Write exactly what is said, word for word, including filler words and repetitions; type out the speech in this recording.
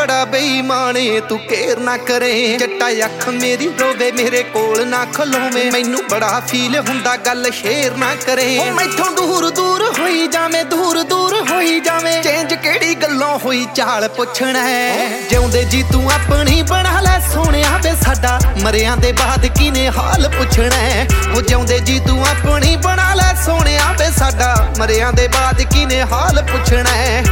बड़ा बेईमान तू केयर ना करे। जट्टा अख मेरी रोवे मेरे कोल ना खलोवे, मैनू बड़ा फील हुंदा गल शेयर ना करे। मैथों दूर दूर होई जावे, दूर दूर होई जावे, चेंज केड़ी गल्लों होई चाल पुछना है। जिउंदे जी तू अपनी बना लै सोहणिया वे साडा, मरियां दे बाद किने हाल पुछना है। ओ जिउंदे जी तू अपनी बना लै सोहणिया वे साडा, मरियां दे बाद किने हाल पुछना है।